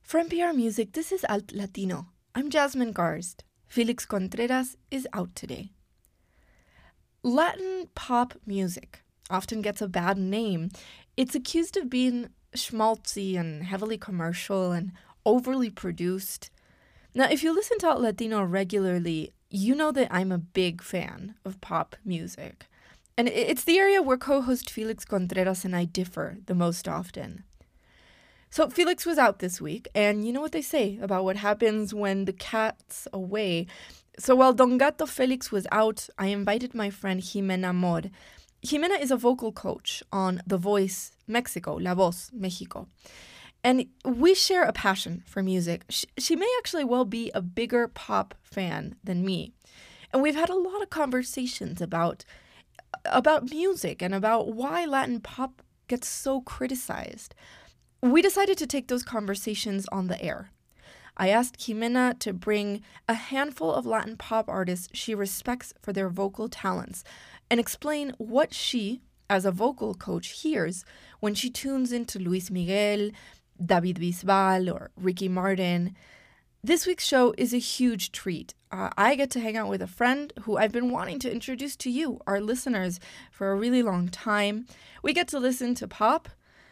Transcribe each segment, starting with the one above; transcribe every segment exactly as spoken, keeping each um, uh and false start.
For N P R Music, this is Alt Latino. I'm Jasmine Garst. Felix Contreras is out today. Latin pop music often gets a bad name. It's accused of being schmaltzy and heavily commercial and overly produced. Now, if you listen to Alt Latino regularly, you know that I'm a big fan of pop music. And it's the area where co-host Felix Contreras and I differ the most often. So Felix was out this week, and you know what they say about what happens when the cat's away. So while Don Gato Felix was out, I invited my friend Jimena Mor. Jimena is a vocal coach on The Voice Mexico, La Voz Mexico. And we share a passion for music. She, she may actually well be a bigger pop fan than me. And we've had a lot of conversations about, about music and about why Latin pop gets so criticized. We decided to take those conversations on the air. I asked Jimena to bring a handful of Latin pop artists she respects for their vocal talents and explain what she, as a vocal coach, hears when she tunes into Luis Miguel, David Bisbal, or Ricky Martin. This week's show is a huge treat. Uh, I get to hang out with a friend who I've been wanting to introduce to you, our listeners, for a really long time. We get to listen to pop,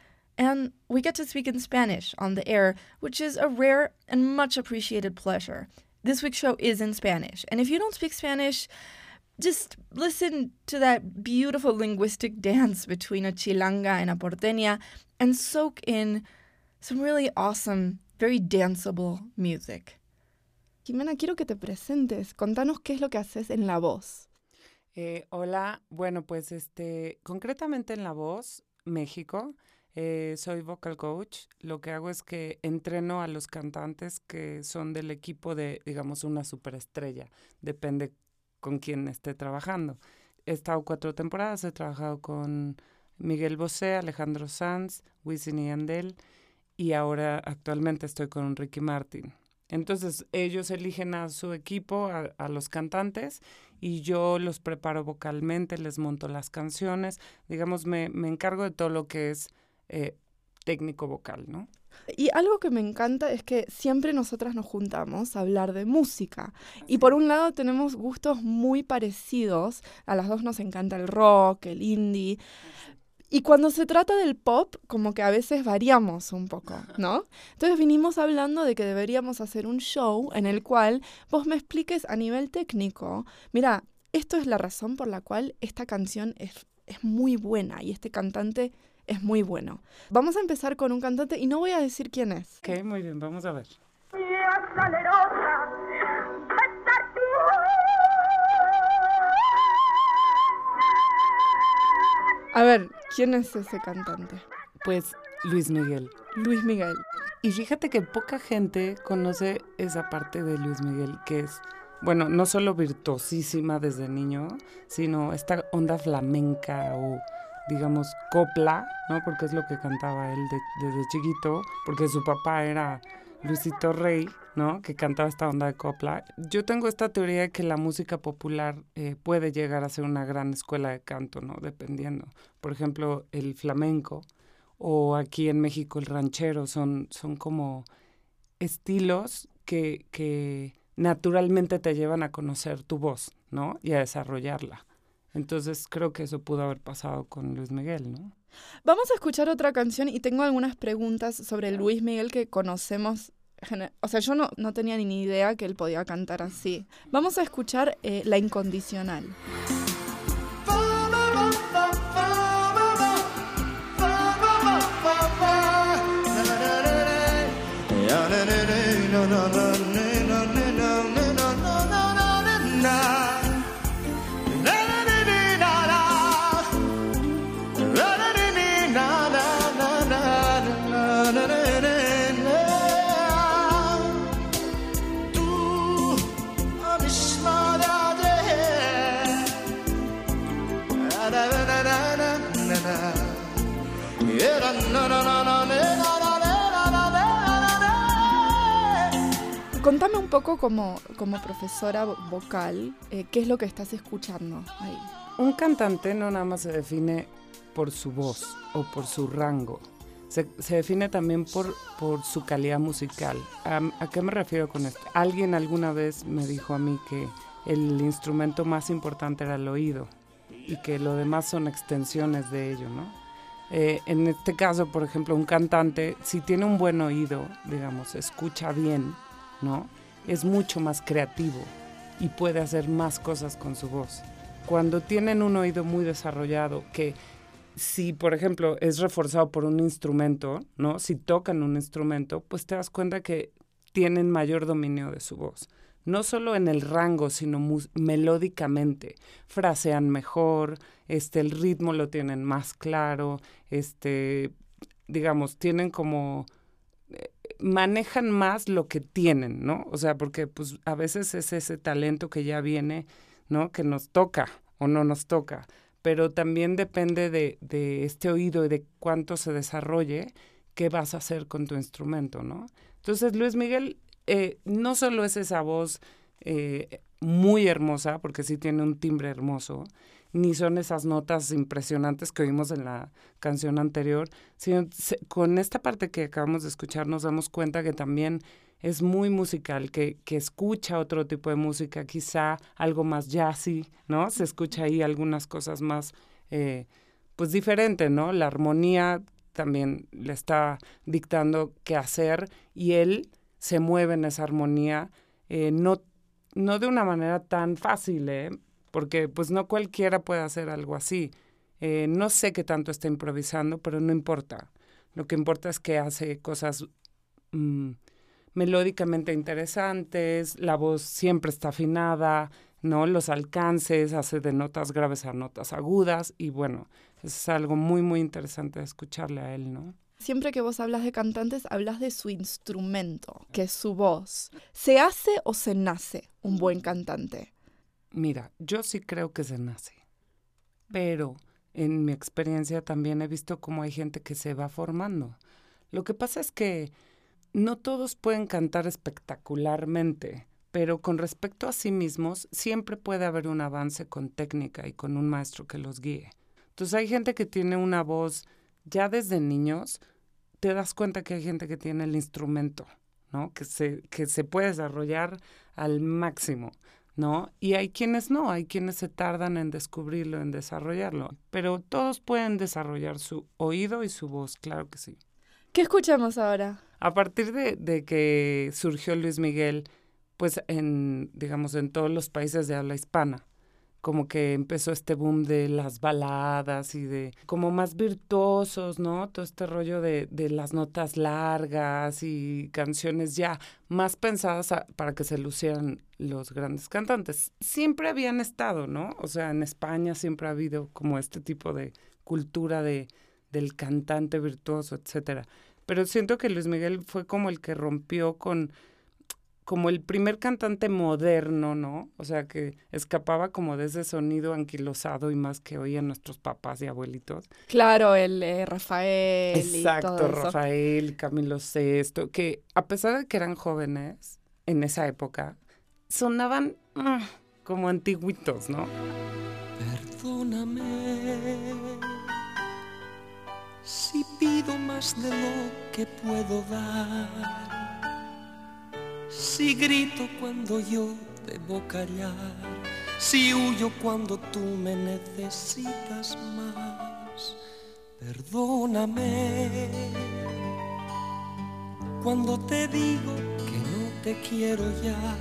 and we get to speak in Spanish on the air, which is a rare and much appreciated pleasure. This week's show is in Spanish, and if you don't speak Spanish, just listen to that beautiful linguistic dance between a chilanga and a porteña and soak in some really awesome, very danceable music. Jimena, quiero que te presentes. Contanos qué es lo que haces en La Voz. Eh, hola, bueno, pues este, concretamente en La Voz, México, Eh, soy vocal coach. Lo que hago es que entreno a los cantantes que son del equipo de, digamos, una superestrella. Depende con quién esté trabajando. He estado cuatro temporadas, he trabajado con Miguel Bosé, Alejandro Sanz, Wisin y Yandel, y ahora actualmente estoy con Ricky Martin. Entonces ellos eligen a su equipo, a, a los cantantes, y yo los preparo vocalmente, les monto las canciones. Digamos, me, me encargo de todo lo que es Eh, técnico vocal, ¿no? Y algo que me encanta es que siempre nosotras nos juntamos a hablar de música. Así. Y por un lado tenemos gustos muy parecidos. A las dos nos encanta el rock, el indie. Así. Y cuando se trata del pop, como que a veces variamos un poco, ¿no? Entonces vinimos hablando de que deberíamos hacer un show en el cual vos me expliques a nivel técnico, mira, esto es la razón por la cual esta canción es, es muy buena y este cantante es muy bueno. Vamos a empezar con un cantante y no voy a decir quién es. Ok, muy bien, vamos a ver. A ver, ¿quién es ese cantante? Pues Luis Miguel. Luis Miguel. Y fíjate que poca gente conoce esa parte de Luis Miguel, que es, bueno, no solo virtuosísima desde niño, sino esta onda flamenca o digamos, copla, ¿no? Porque es lo que cantaba él de, desde chiquito, porque su papá era Luisito Rey, ¿no? Que cantaba esta onda de copla. Yo tengo esta teoría de que la música popular eh, puede llegar a ser una gran escuela de canto, ¿no? Dependiendo. Por ejemplo, el flamenco o aquí en México el ranchero son, son como estilos que, que naturalmente te llevan a conocer tu voz, ¿no? Y a desarrollarla. Entonces creo que eso pudo haber pasado con Luis Miguel, ¿no? Vamos a escuchar otra canción y tengo algunas preguntas sobre Luis Miguel que conocemos. O sea, yo no, no tenía ni idea que él podía cantar así. Vamos a escuchar eh, La Incondicional. Contame un poco como, como profesora vocal, eh, ¿qué es lo que estás escuchando ahí? Un cantante no nada más se define por su voz o por su rango, se, se define también por, por su calidad musical. ¿A, ¿A qué me refiero con esto? Alguien alguna vez me dijo a mí que el instrumento más importante era el oído y que lo demás son extensiones de ello, ¿no? Eh, en este caso, por ejemplo, un cantante, si tiene un buen oído, digamos, escucha bien, ¿no? Es mucho más creativo y puede hacer más cosas con su voz. Cuando tienen un oído muy desarrollado, que si, por ejemplo, es reforzado por un instrumento, ¿no? Si tocan un instrumento, pues te das cuenta que tienen mayor dominio de su voz. No solo en el rango, sino mus- melódicamente. Frasean mejor, este, el ritmo lo tienen más claro, este, digamos, tienen como... Eh, manejan más lo que tienen, ¿no? O sea, porque pues a veces es ese talento que ya viene, ¿no? Que nos toca o no nos toca. Pero también depende de, de este oído y de cuánto se desarrolle, qué vas a hacer con tu instrumento, ¿no? Entonces, Luis Miguel... Eh, no solo es esa voz eh, muy hermosa, porque sí tiene un timbre hermoso, ni son esas notas impresionantes que oímos en la canción anterior, sino se, con esta parte que acabamos de escuchar nos damos cuenta que también es muy musical, que, que escucha otro tipo de música, quizá algo más jazzy, ¿no? Se escucha ahí algunas cosas más, eh, pues diferentes, ¿no? La armonía también le está dictando qué hacer y él se mueve en esa armonía, eh, no, no de una manera tan fácil, ¿eh? Porque pues no cualquiera puede hacer algo así. Eh, no sé qué tanto está improvisando, pero no importa. Lo que importa es que hace cosas mmm, melódicamente interesantes, la voz siempre está afinada, ¿no? Los alcances, hace de notas graves a notas agudas, y bueno, es algo muy, muy interesante de escucharle a él, ¿no? Siempre que vos hablas de cantantes, hablas de su instrumento, que es su voz. ¿Se hace o se nace un buen cantante? Mira, yo sí creo que se nace, pero en mi experiencia también he visto cómo hay gente que se va formando. Lo que pasa es que no todos pueden cantar espectacularmente, pero con respecto a sí mismos siempre puede haber un avance con técnica y con un maestro que los guíe. Entonces hay gente que tiene una voz... Ya desde niños te das cuenta que hay gente que tiene el instrumento, ¿no? Que se, que se puede desarrollar al máximo, ¿no? Y hay quienes no, hay quienes se tardan en descubrirlo, en desarrollarlo. Pero todos pueden desarrollar su oído y su voz, claro que sí. ¿Qué escuchamos ahora? A partir de, de que surgió Luis Miguel, pues en, digamos, en todos los países de habla hispana, como que empezó este boom de las baladas y de como más virtuosos, ¿no? Todo este rollo de, de las notas largas y canciones ya más pensadas a, para que se lucieran los grandes cantantes. Siempre habían estado, ¿no? O sea, en España siempre ha habido como este tipo de cultura de, del cantante virtuoso, etcétera. Pero siento que Luis Miguel fue como el que rompió con... como el primer cantante moderno, ¿no? O sea, que escapaba como de ese sonido anquilosado y más que oían nuestros papás y abuelitos. Claro, el eh, Rafael Exacto, y todo eso. Rafael, Camilo Sesto, que a pesar de que eran jóvenes en esa época, sonaban uh, como antiguitos, ¿no? Perdóname si pido más de lo que puedo dar. Si grito cuando yo debo callar, si huyo cuando tú me necesitas más. Perdóname cuando te digo que no te quiero ya.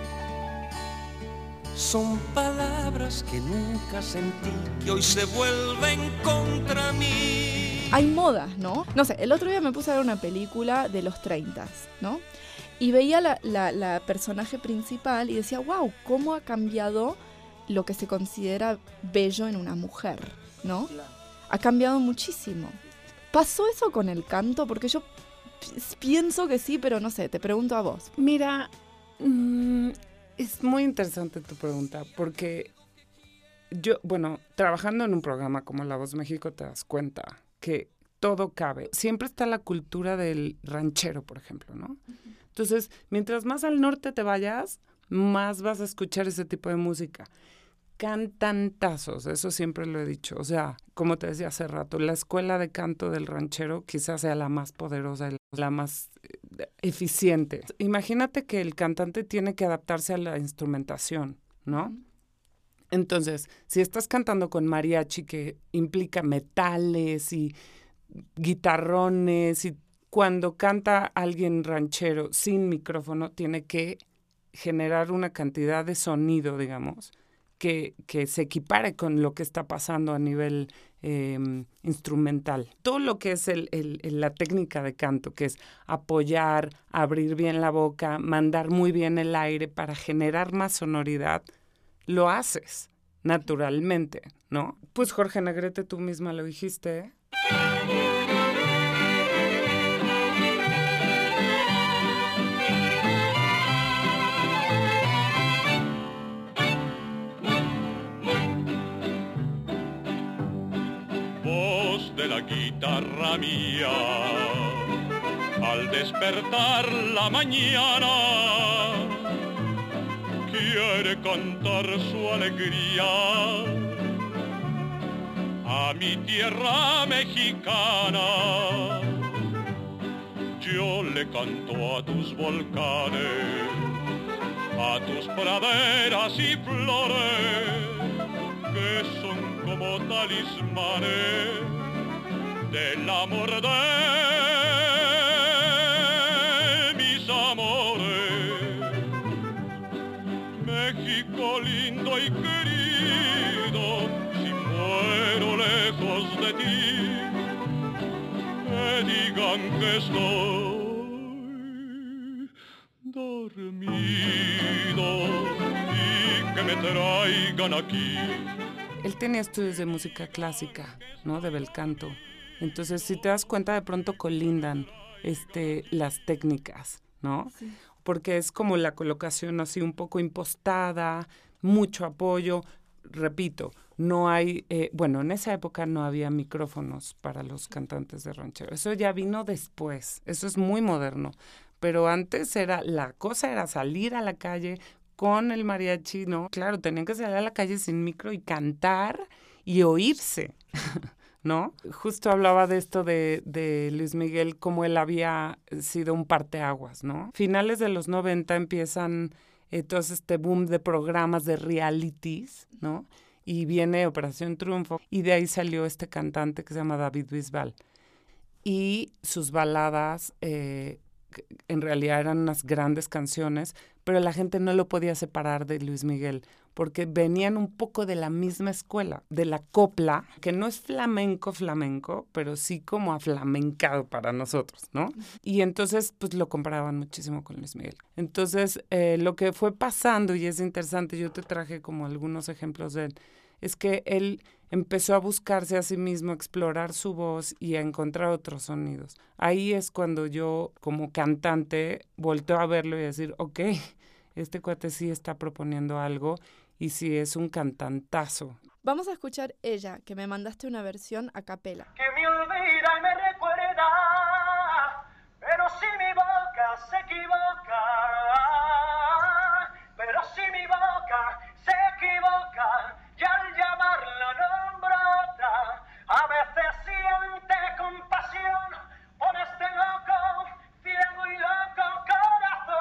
Son palabras que nunca sentí, que hoy se vuelven contra mí. Hay modas, ¿no? No sé, el otro día me puse a ver una película de los treinta, ¿no? Y veía la, la, la personaje principal y decía, wow, cómo ha cambiado lo que se considera bello en una mujer, ¿no? Ha cambiado muchísimo. ¿Pasó eso con el canto? Porque yo p- pienso que sí, pero no sé, te pregunto a vos. Mira, mmm, es muy interesante tu pregunta, porque yo, bueno, trabajando en un programa como La Voz México te das cuenta que todo cabe. Siempre está la cultura del ranchero, por ejemplo, ¿no? Uh-huh. Entonces, mientras más al norte te vayas, más vas a escuchar ese tipo de música. cantantazos, eso siempre lo he dicho. O sea, como te decía hace rato, la escuela de canto del ranchero quizás sea la más poderosa, la más eficiente. Imagínate que el cantante tiene que adaptarse a la instrumentación, ¿no? Uh-huh. Entonces, si estás cantando con mariachi, que implica metales y guitarrones, y cuando canta alguien ranchero sin micrófono, tiene que generar una cantidad de sonido, digamos, que, que se equipare con lo que está pasando a nivel eh, instrumental. Todo lo que es el, el, el, la técnica de canto, que es apoyar, abrir bien la boca, mandar muy bien el aire para generar más sonoridad, lo haces naturalmente, ¿no? Pues Jorge Negrete, tú misma lo dijiste, ¿eh? Voz de la guitarra mía, al despertar la mañana, quiere cantar su alegría a mi tierra mexicana. Yo le canto a tus volcanes, a tus praderas y flores, que son como talismanes del amor de mis amores. México lindo y querido, si muero lejos de ti, que digan que estoy dormido y que me traigan aquí. Él tenía estudios de música clásica, ¿no? De bel canto. Entonces, si te das cuenta, de pronto colindan este, las técnicas, ¿no? Sí. Porque es como la colocación así un poco impostada, mucho apoyo. Repito, no hay, eh, bueno, en esa época no había micrófonos para los cantantes de ranchero. Eso ya vino después, eso es muy moderno. Pero antes era, la cosa era salir a la calle con el mariachi, ¿no? Claro, tenían que salir a la calle sin micro y cantar y oírse, ¿no? Justo hablaba de esto de, de Luis Miguel, como él había sido un parteaguas, ¿no? Finales de los noventa empiezan eh, todo este boom de programas de realities, ¿no? Y viene Operación Triunfo, y de ahí salió este cantante que se llama David Bisbal. Y sus baladas eh, en realidad eran unas grandes canciones, pero la gente no lo podía separar de Luis Miguel, porque venían un poco de la misma escuela, de la copla, que no es flamenco, flamenco, pero sí como aflamencado para nosotros, ¿no? Y entonces, pues lo comparaban muchísimo con Luis Miguel. Entonces, eh, lo que fue pasando, y es interesante, yo te traje como algunos ejemplos de él, es que él empezó a buscarse a sí mismo, a explorar su voz y a encontrar otros sonidos. Ahí es cuando yo, como cantante, volteo a verlo y a decir, ok, este cuate sí está proponiendo algo y sí es un cantantazo. Vamos a escuchar Ella, que me mandaste una versión a capela. Que me olvida y me recuerda, pero si mi boca se equivoca, pero si mi boca se equivoca, y al llamarla nombro otra, a veces siente compasión por este loco, ciego y loco corazón.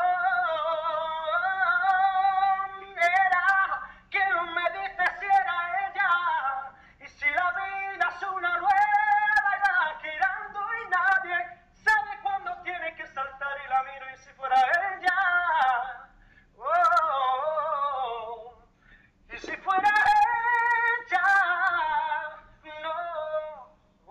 Era quien me dice si era ella, y si la vida es una rueda y va girando y nadie sabe cuándo tiene que saltar, y la miro y si fuera ella, oh, oh, oh, y si fuera ella, no, oh,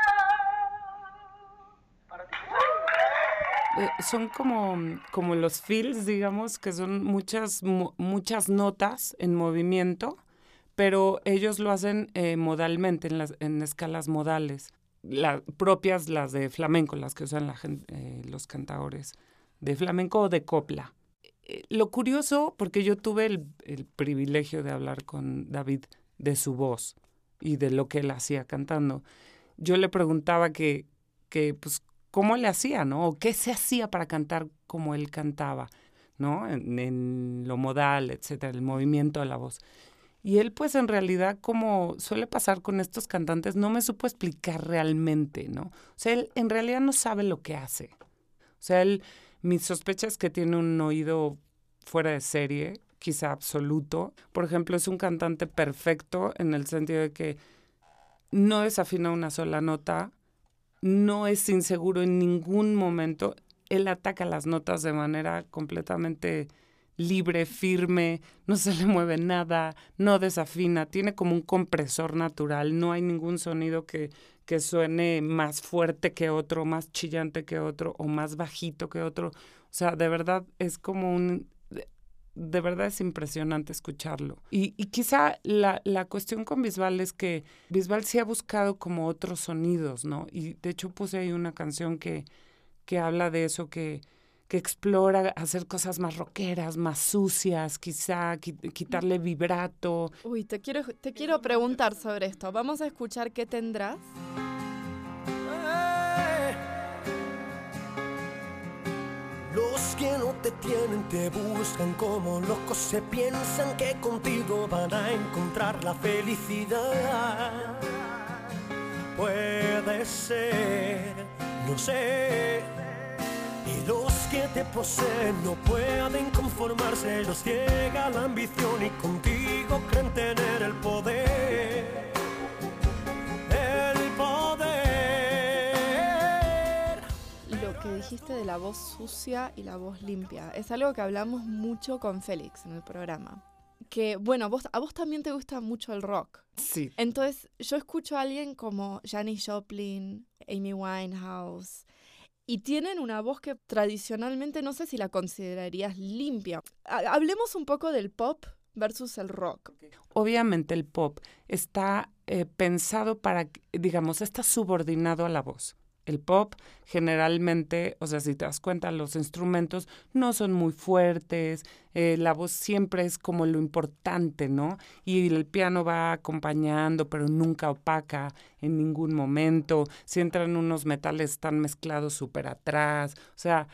para ti. Eh, son como, como los fills, digamos, que son muchas, mu- muchas notas en movimiento, pero ellos lo hacen eh, modalmente, en, las, en escalas modales, la, propias las de flamenco, las que usan la gente, eh, los cantadores de flamenco o de copla. Eh, lo curioso, porque yo tuve el, el privilegio de hablar con David de su voz y de lo que él hacía cantando, yo le preguntaba que, que pues, cómo le hacía, ¿no? O qué se hacía para cantar como él cantaba, ¿no? En, en lo modal, etcétera, el movimiento de la voz. Y él, pues, en realidad, como suele pasar con estos cantantes, no me supo explicar realmente, ¿no? O sea, él en realidad no sabe lo que hace. O sea, él, mi sospecha es que tiene un oído fuera de serie, quizá absoluto. Por ejemplo, es un cantante perfecto en el sentido de que no desafina una sola nota, no es inseguro en ningún momento. Él ataca las notas de manera completamente libre, firme, no se le mueve nada, no desafina, tiene como un compresor natural, no hay ningún sonido que, que suene más fuerte que otro, más chillante que otro o más bajito que otro. O sea, de verdad es como un... De, de verdad es impresionante escucharlo. Y, y quizá la, la cuestión con Bisbal es que Bisbal sí ha buscado como otros sonidos, ¿no? Y de hecho puse ahí una canción que, que habla de eso, que... que explora hacer cosas más rockeras, más sucias, quizá qui- quitarle vibrato. Uy, te quiero, te quiero preguntar sobre esto. Vamos a escuchar ¿Qué tendrás? Eh. Los que no te tienen te buscan como locos, se piensan que contigo van a encontrar la felicidad. Puede ser, no sé. Y los que te poseen no pueden conformarse, los ciega la ambición y contigo creen tener el poder. El poder. Lo que dijiste de la voz sucia y la voz limpia es algo que hablamos mucho con Félix en el programa. Que, bueno, vos, a vos también te gusta mucho el rock. Sí. Entonces, yo escucho a alguien como Janis Joplin, Amy Winehouse... Y tienen una voz que tradicionalmente no sé si la considerarías limpia. Hablemos un poco del pop versus el rock. Obviamente el pop está eh, pensado para, digamos, está subordinado a la voz. El pop generalmente, o sea, si te das cuenta, los instrumentos no son muy fuertes, eh, la voz siempre es como lo importante, ¿no? Y el piano va acompañando, pero nunca opaca en ningún momento. Si entran unos metales, están mezclados súper atrás. O sea,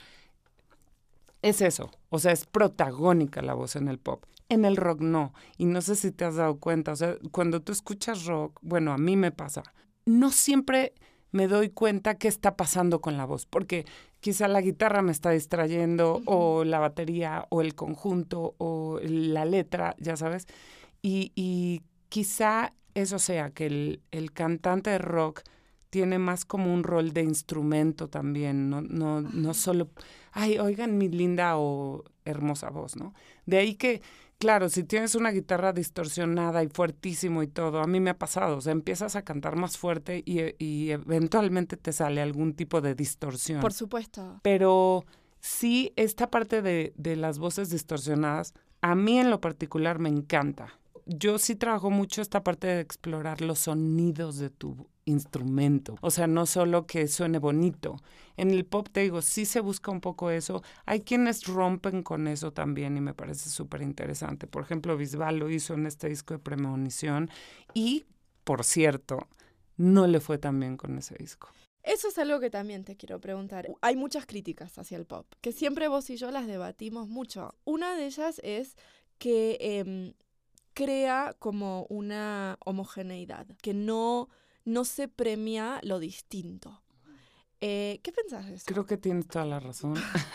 es eso. O sea, es protagónica la voz en el pop. En el rock no. Y no sé si te has dado cuenta. O sea, cuando tú escuchas rock, bueno, a mí me pasa. No siempre me doy cuenta qué está pasando con la voz, porque quizá la guitarra me está distrayendo, uh-huh. o la batería, o el conjunto, o la letra, ya sabes. Y, y quizá eso sea que el, el cantante de rock tiene más como un rol de instrumento también, no, no, no solo, ay, oigan mi linda o hermosa voz, ¿no? De ahí que, claro, si tienes una guitarra distorsionada y fuertísimo y todo, a mí me ha pasado, o sea, empiezas a cantar más fuerte y, y eventualmente te sale algún tipo de distorsión. Por supuesto. Pero sí, esta parte de, de las voces distorsionadas, a mí en lo particular me encanta. Yo sí trabajo mucho esta parte de explorar los sonidos de tu instrumento. O sea, no solo que suene bonito. En el pop, te digo, sí se busca un poco eso. Hay quienes rompen con eso también y me parece súper interesante. Por ejemplo, Bisbal lo hizo en este disco de Premonición y, por cierto, no le fue tan bien con ese disco. Eso es algo que también te quiero preguntar. Hay muchas críticas hacia el pop, que siempre vos y yo las debatimos mucho. Una de ellas es que eh, crea como una homogeneidad, que no, no se premia lo distinto. Eh, ¿Qué pensás de eso? Creo que tienes toda la razón.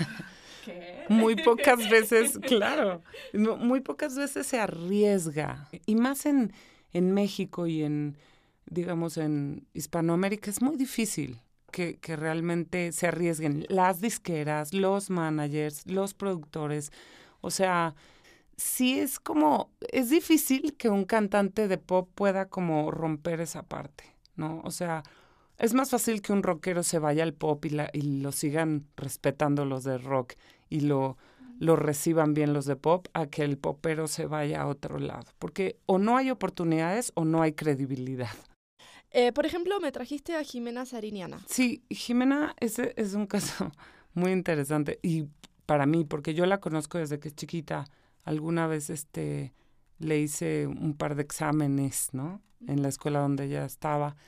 ¿Qué? Muy pocas veces, claro, muy pocas veces se arriesga. Y más en, en México y en, digamos, en Hispanoamérica es muy difícil que, que realmente se arriesguen las disqueras, los managers, los productores. O sea, sí es como, es difícil que un cantante de pop pueda como romper esa parte, ¿no? O sea, es más fácil que un rockero se vaya al pop y, la, y lo sigan respetando los de rock y lo, lo reciban bien los de pop, a que el popero se vaya a otro lado. Porque o no hay oportunidades o no hay credibilidad. Eh, por ejemplo, me trajiste a Jimena Sariñana. Sí, Jimena ese es un caso muy interesante y para mí, porque yo la conozco desde que es chiquita. Alguna vez este, le hice un par de exámenes, ¿no? En la escuela donde ella estaba.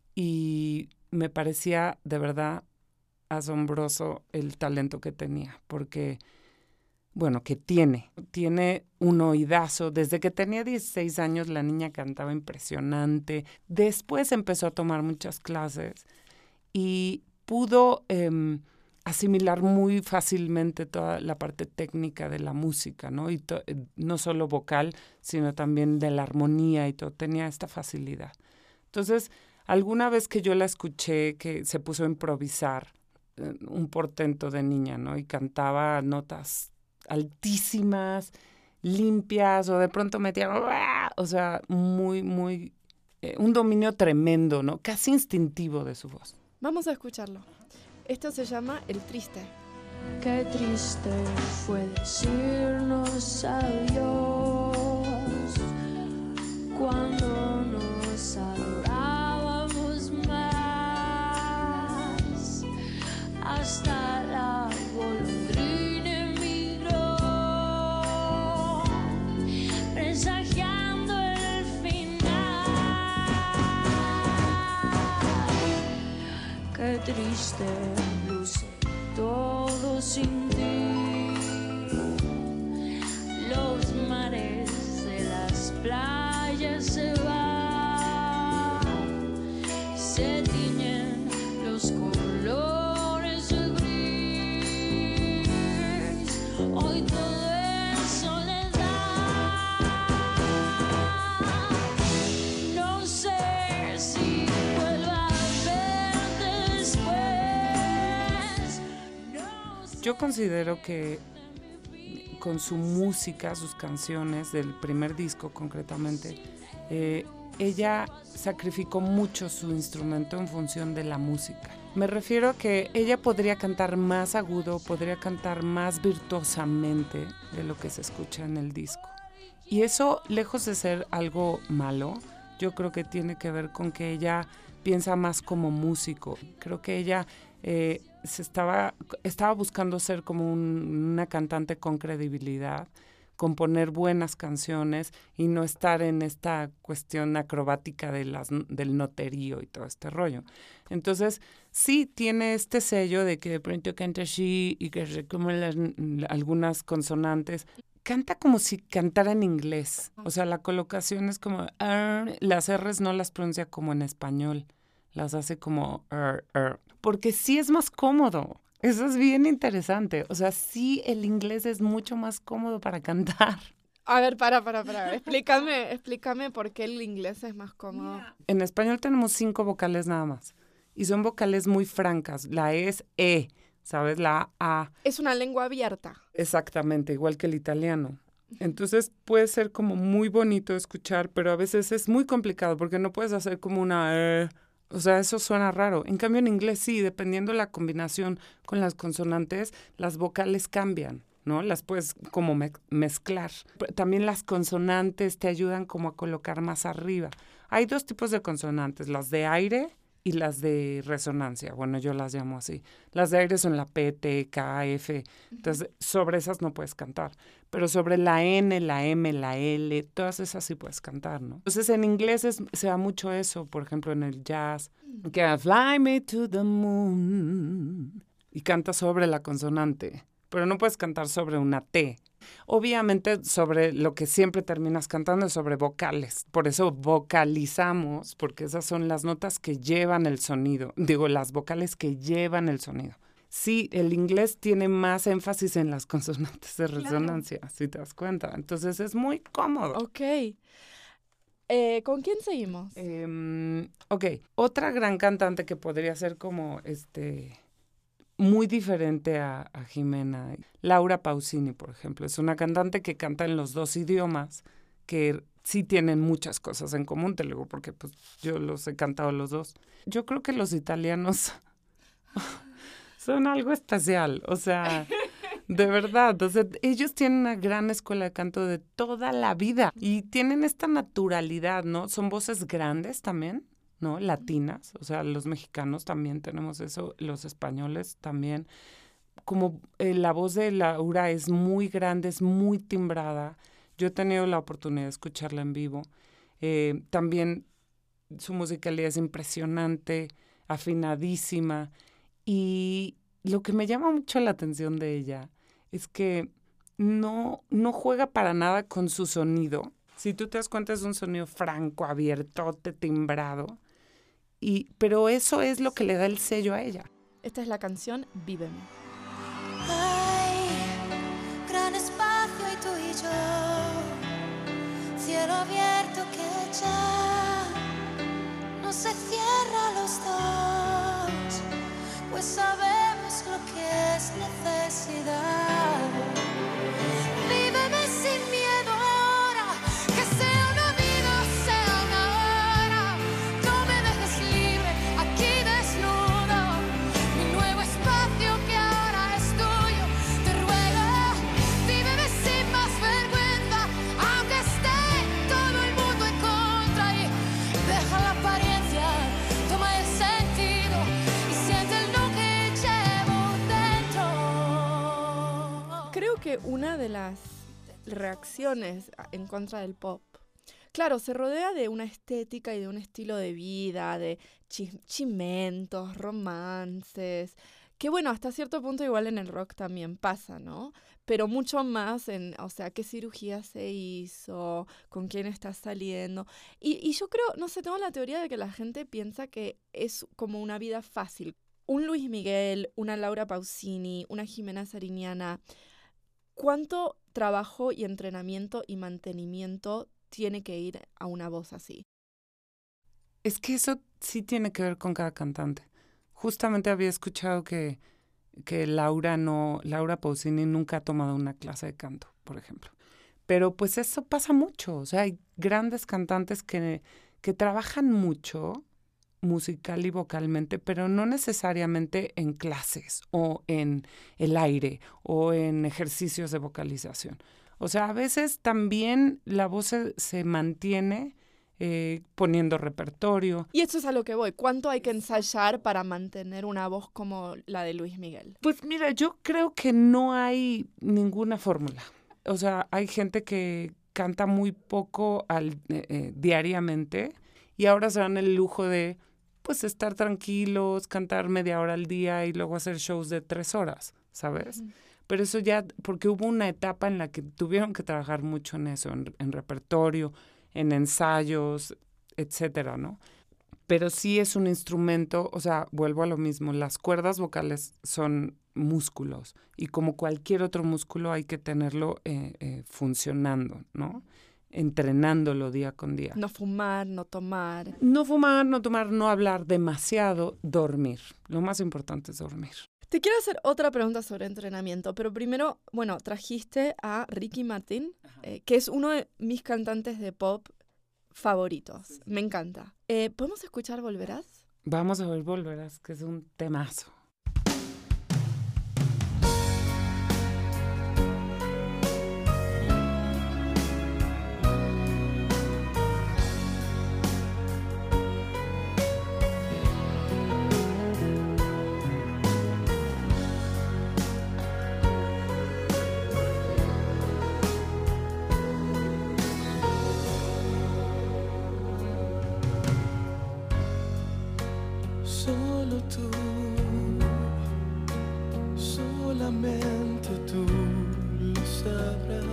Y me parecía de verdad asombroso el talento que tenía, porque, bueno, que tiene, tiene un oídazo. Desde que tenía dieciséis años la niña cantaba impresionante. Después empezó a tomar muchas clases y pudo eh, asimilar muy fácilmente toda la parte técnica de la música, ¿no? Y to- no solo vocal, sino también de la armonía y todo. Tenía esta facilidad. Entonces, alguna vez que yo la escuché que se puso a improvisar, eh, un portento de niña, ¿no? Y cantaba notas altísimas, limpias, o de pronto metía, o sea, muy, muy, eh, un dominio tremendo, ¿no? Casi instintivo de su voz. Vamos a escucharlo. Esto se llama El Triste. Qué triste fue decirnos adiós cuando nos adorábamos más, hasta la golondrina emigró, presagiando el final. Qué triste luce todo sin ti, los mares de las playas se van, se tiñen los colores de gris, hoy todo es soledad. No sé si vuelva a verte después. No sé. Yo considero que con su música, sus canciones del primer disco concretamente, eh, ella sacrificó mucho su instrumento en función de la música. Me refiero a que ella podría cantar más agudo, podría cantar más virtuosamente de lo que se escucha en el disco. Y eso, lejos de ser algo malo, yo creo que tiene que ver con que ella piensa más como músico. Creo que ella eh, se estaba, estaba buscando ser como un, una cantante con credibilidad, componer buenas canciones y no estar en esta cuestión acrobática de las, del noterío y todo este rollo. Entonces, sí tiene este sello de que de pronto canta así y que se como las, algunas consonantes. Canta como si cantara en inglés. O sea, la colocación es como... Er, las R's no las pronuncia como en español. Las hace como... Er, er, porque sí es más cómodo. Eso es bien interesante. O sea, sí el inglés es mucho más cómodo para cantar. A ver, para, para, para. Explícame, explícame por qué el inglés es más cómodo. En español tenemos cinco vocales nada más. Y son vocales muy francas. La E es E, ¿sabes? La A. Es una lengua abierta. Exactamente, igual que el italiano. Entonces puede ser como muy bonito escuchar, pero a veces es muy complicado porque no puedes hacer como una... Eh, o sea, eso suena raro. En cambio, en inglés sí, dependiendo la combinación con las consonantes, las vocales cambian, ¿no? Las puedes como me- mezclar. También las consonantes te ayudan como a colocar más arriba. Hay dos tipos de consonantes, las de aire y las de resonancia. Bueno, yo las llamo así. Las de aire son la P, T, K, F. Entonces, sobre esas no puedes cantar. Pero sobre la N, la M, la L, todas esas sí puedes cantar, ¿no? Entonces, en inglés es, se da mucho eso. Por ejemplo, en el jazz, que fly me to the moon. Y canta sobre la consonante. Pero no puedes cantar sobre una T. Obviamente sobre lo que siempre terminas cantando es sobre vocales. Por eso vocalizamos, porque esas son las notas que llevan el sonido. Digo, las vocales que llevan el sonido. Sí, el inglés tiene más énfasis en las consonantes de resonancia, claro. Si te das cuenta. Entonces es muy cómodo. Ok. Eh, ¿Con quién seguimos? Eh, ok, otra gran cantante que podría ser como este... muy diferente a, a Jimena. Laura Pausini, por ejemplo, es una cantante que canta en los dos idiomas, que sí tienen muchas cosas en común, te lo digo porque pues, yo los he cantado los dos. Yo creo que los italianos son algo especial, o sea, de verdad. O sea, ellos tienen una gran escuela de canto de toda la vida y tienen esta naturalidad, ¿no? Son voces grandes también, ¿no? Latinas, o sea, los mexicanos también tenemos eso, los españoles también. Como eh, la voz de Laura es muy grande, es muy timbrada. Yo he tenido la oportunidad de escucharla en vivo. Eh, también su musicalidad es impresionante, afinadísima. Y lo que me llama mucho la atención de ella es que no, no juega para nada con su sonido. Si tú te das cuenta, es un sonido franco, abiertote, timbrado. Y, pero eso es lo que le da el sello a ella. Esta es la canción Víveme. Hay gran espacio y tú y yo, cielo abierto que ya no se cierra a los dos, pues sabemos lo que es necesidad. Víveme sin miedo ahora, que sea una vida o sea una hora. No me dejes libre, aquí desnudo, mi nuevo espacio que ahora es tuyo. Te ruego, víveme sin más vergüenza, aunque esté todo el mundo en contra. Y deja la apariencia, toma el sentido y siente el no que llevo dentro. Creo que una de las reacciones en contra del pop, claro, se rodea de una estética y de un estilo de vida, de chis- chimentos, romances, que bueno, hasta cierto punto igual en el rock también pasa, ¿no? Pero mucho más en, o sea, qué cirugía se hizo, con quién estás saliendo. Y, y yo creo, no sé, tengo la teoría de que la gente piensa que es como una vida fácil. Un Luis Miguel, una Laura Pausini, una Jimena Sariñana, ¿cuánto trabajo y entrenamiento y mantenimiento tiene que ir a una voz así? Es que eso sí tiene que ver con cada cantante. Justamente había escuchado que, que Laura no, Laura Pausini nunca ha tomado una clase de canto, por ejemplo. Pero pues eso pasa mucho. O sea, hay grandes cantantes que, que trabajan mucho musical y vocalmente, pero no necesariamente en clases o en el aire o en ejercicios de vocalización. O sea, a veces también la voz se, se mantiene eh, poniendo repertorio. Y esto es a lo que voy. ¿Cuánto hay que ensayar para mantener una voz como la de Luis Miguel? Pues mira, yo creo que no hay ninguna fórmula. O sea, hay gente que canta muy poco al, eh, eh, diariamente y ahora se dan el lujo de pues estar tranquilos, cantar media hora al día y luego hacer shows de tres horas, ¿sabes? Uh-huh. Pero eso ya, porque hubo una etapa en la que tuvieron que trabajar mucho en eso, en, en repertorio, en ensayos, etcétera, ¿no? Pero sí es un instrumento, o sea, vuelvo a lo mismo, las cuerdas vocales son músculos y como cualquier otro músculo hay que tenerlo eh, eh, funcionando, ¿no? Entrenándolo día con día. No fumar, no tomar. No fumar, no tomar, no hablar demasiado, dormir. Lo más importante es dormir. Te quiero hacer otra pregunta sobre entrenamiento, pero primero, bueno, trajiste a Ricky Martin, eh, que es uno de mis cantantes de pop favoritos. Sí, sí. Me encanta. Eh, ¿Podemos escuchar Volverás? Vamos a ver Volverás, que es un temazo. Solo tú, solamente tú lo sabrás.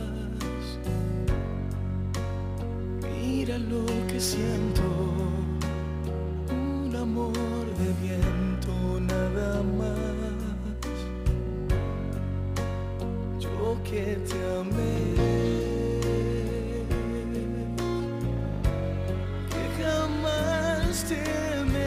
Mira lo que siento, un amor de viento nada más. Yo que te amé, que jamás te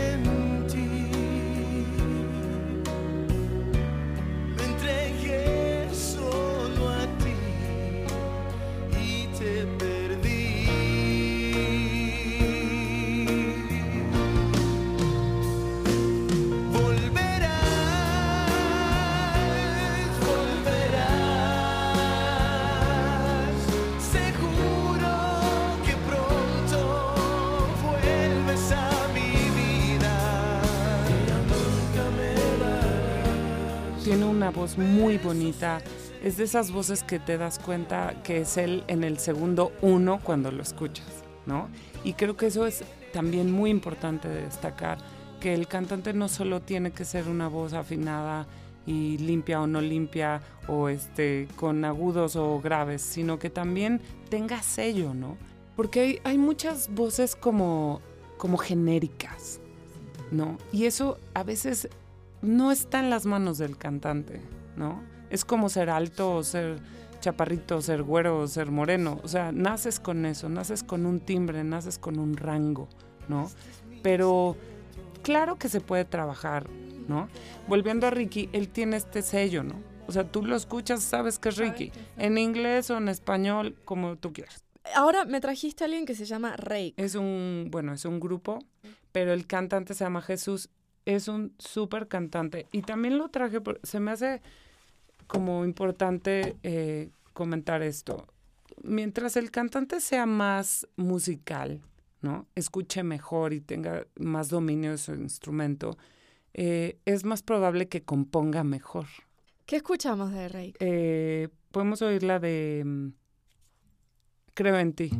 tiene una voz muy bonita. Es de esas voces que te das cuenta que es él en el segundo uno cuando lo escuchas, ¿no? Y creo que eso es también muy importante de destacar, que el cantante no solo tiene que ser una voz afinada y limpia o no limpia, o este, con agudos o graves, sino que también tenga sello, ¿no? Porque hay, hay muchas voces como, como genéricas, ¿no? Y eso a veces no está en las manos del cantante, ¿no? Es como ser alto o ser chaparrito, ser güero o ser moreno. O sea, naces con eso, naces con un timbre, naces con un rango, ¿no? Pero claro que se puede trabajar, ¿no? Volviendo a Ricky, él tiene este sello, ¿no? O sea, tú lo escuchas, sabes que es Ricky. En inglés o en español, como tú quieras. Ahora me trajiste a alguien que se llama Rake. Es un, bueno, es un grupo, pero el cantante se llama Jesús. Es un súper cantante. Y también lo traje, por, se me hace como importante eh, comentar esto. Mientras el cantante sea más musical, ¿no? Escuche mejor y tenga más dominio de su instrumento, eh, es más probable que componga mejor. ¿Qué escuchamos de Rake? Eh, podemos oír la de um, Creo en ti.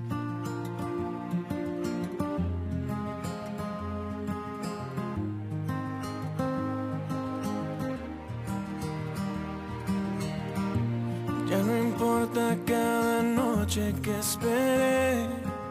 Ya no importa cada noche que esperé,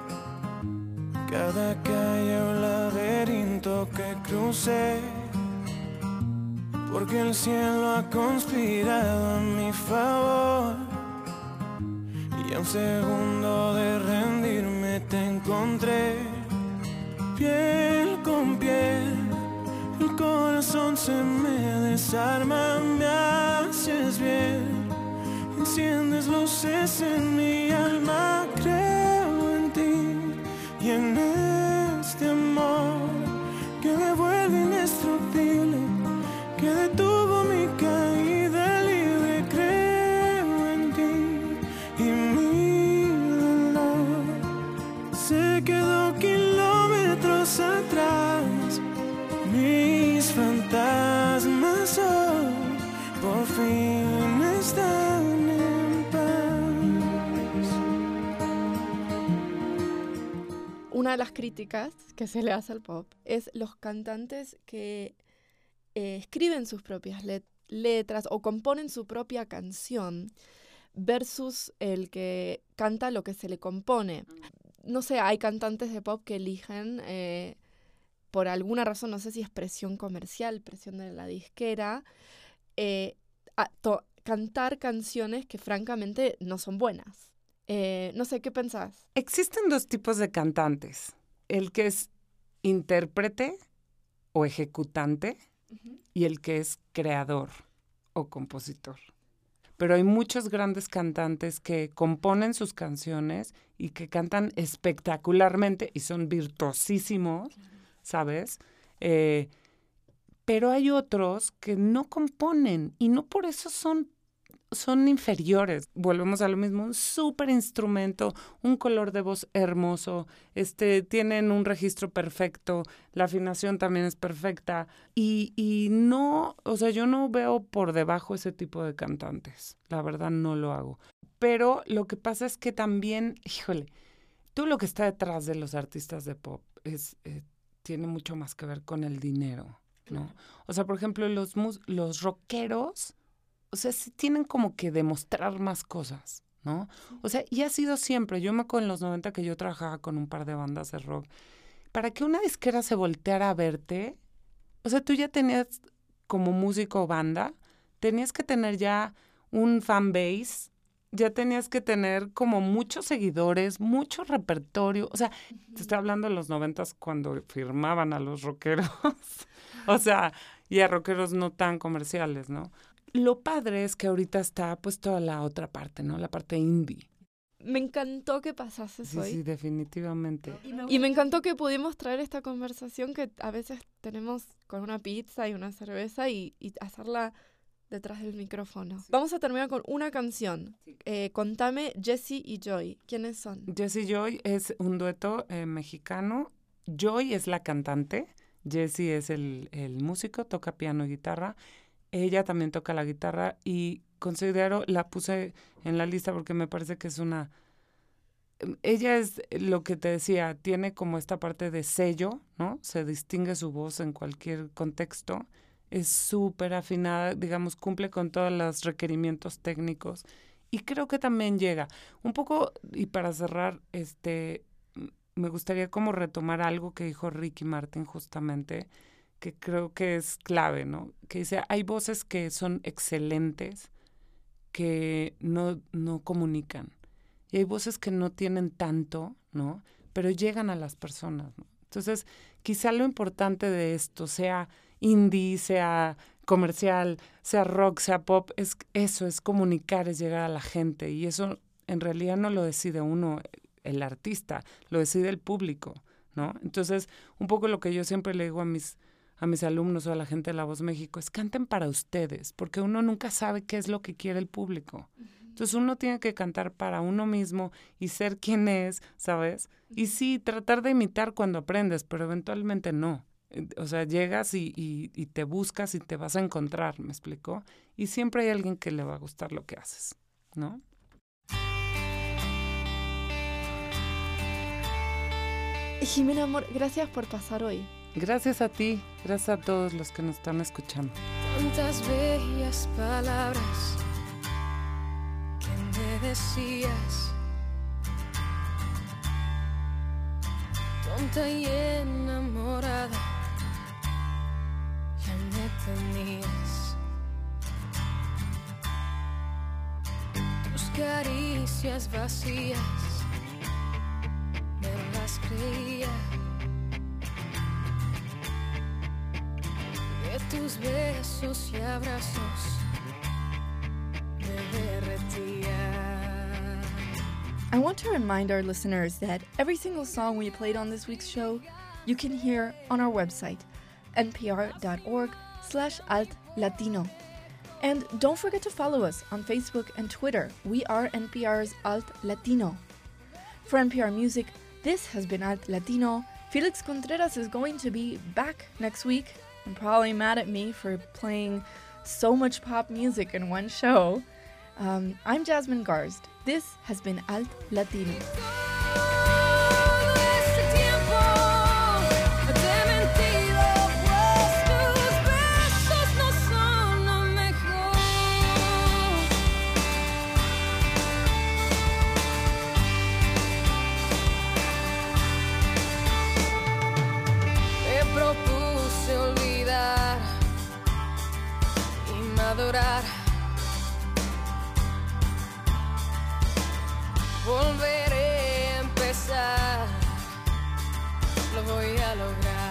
cada calle o laberinto que crucé, porque el cielo ha conspirado a mi favor, y a un segundo de rendirme te encontré, piel con piel, el corazón se me desarma, me haces bien, enciendes luces en mi alma, creo en ti y en este amor que me vuelve indestructible, que detuvo mi caída libre, creo en ti y mi dolor se quedó kilómetros atrás, mis fantasmas hoy por fin están en paz. Una de las críticas que se le hace al pop es los cantantes que eh, escriben sus propias let- letras o componen su propia canción versus el que canta lo que se le compone. No sé, hay cantantes de pop que eligen, eh, por alguna razón, no sé si es presión comercial, presión de la disquera, eh, a to- cantar canciones que francamente no son buenas. Eh, no sé, ¿qué pensás? Existen dos tipos de cantantes. El que es intérprete o ejecutante y el que es creador o compositor. Pero hay muchos grandes cantantes que componen sus canciones y que cantan espectacularmente y son virtuosísimos, ¿sabes? Eh, pero hay otros que no componen y no por eso son, son inferiores. Volvemos a lo mismo, un súper instrumento, un color de voz hermoso, este, tienen un registro perfecto, la afinación también es perfecta y, y no, o sea, yo no veo por debajo ese tipo de cantantes, la verdad no lo hago. Pero lo que pasa es que también, híjole, todo lo que está detrás de los artistas de pop es, eh, tiene mucho más que ver con el dinero, ¿no? O sea, por ejemplo, los, mus- los rockeros, o sea, sí tienen como que demostrar más cosas, ¿no? O sea, y ha sido siempre. Yo me acuerdo en los noventa que yo trabajaba con un par de bandas de rock. Para que una disquera se volteara a verte, o sea, tú ya tenías como músico o banda, tenías que tener ya un fan base, ya tenías que tener como muchos seguidores, mucho repertorio. O sea, te estoy hablando de los noventas cuando firmaban a los rockeros. O sea, y a rockeros no tan comerciales, ¿no? Lo padre es que ahorita está pues toda la otra parte, ¿no? La parte indie. Me encantó que pasases Sí, hoy. sí, definitivamente. Y me encantó que pudimos traer esta conversación que a veces tenemos con una pizza y una cerveza y, y hacerla detrás del micrófono. Vamos a terminar con una canción. Eh, contame Jessie y Joy. ¿Quiénes son? Jessie Joy es un dueto eh, mexicano. Joy es la cantante. Jessie es el, el músico, toca piano y guitarra. Ella también toca la guitarra y considero, la puse en la lista porque me parece que es una... Ella es lo que te decía, tiene como esta parte de sello, ¿no? Se distingue su voz en cualquier contexto. es súper afinada, digamos, cumple con todos los requerimientos técnicos. Y creo que también llega. Un poco, y para cerrar, este, me gustaría como retomar algo que dijo Ricky Martin justamente, que creo que es clave, ¿no? Que dice, hay voces que son excelentes, que no, no comunican. Y hay voces que no tienen tanto, ¿no? Pero llegan a las personas, ¿no? Entonces, quizá lo importante de esto, sea indie, sea comercial, sea rock, sea pop, es eso, es comunicar, es llegar a la gente. Y eso en realidad no lo decide uno, el artista, lo decide el público, ¿no? Entonces, un poco lo que yo siempre le digo a mis, a mis alumnos o a la gente de La Voz México es canten para ustedes, porque uno nunca sabe qué es lo que quiere el público. Entonces uno tiene que cantar para uno mismo y ser quien es, ¿sabes? Y sí, tratar de imitar cuando aprendes, pero eventualmente no. O sea, llegas y, y, y te buscas y te vas a encontrar, ¿me explico? Y siempre hay alguien que le va a gustar lo que haces, ¿no? Jimena, amor, gracias por pasar hoy. Gracias a ti, gracias a todos los que nos están escuchando. Tantas bellas palabras que me decías, tonta y enamorada, ya me tenías. Tus caricias vacías, me las creía. De tus besos y abrazos me derretía. I want to remind our listeners that every single song we played on this week's show you can hear on our website, npr.org slash alt latino. And don't forget to follow us on Facebook and Twitter. We are N P R's Alt Latino. For N P R Music, this has been Alt Latino. Felix Contreras is going to be back next week. I'm probably mad at me for playing so much pop music in one show. Um, I'm Jasmine Garsd. This has been Alt Latino. Adorar, volveré a empezar, lo voy a lograr.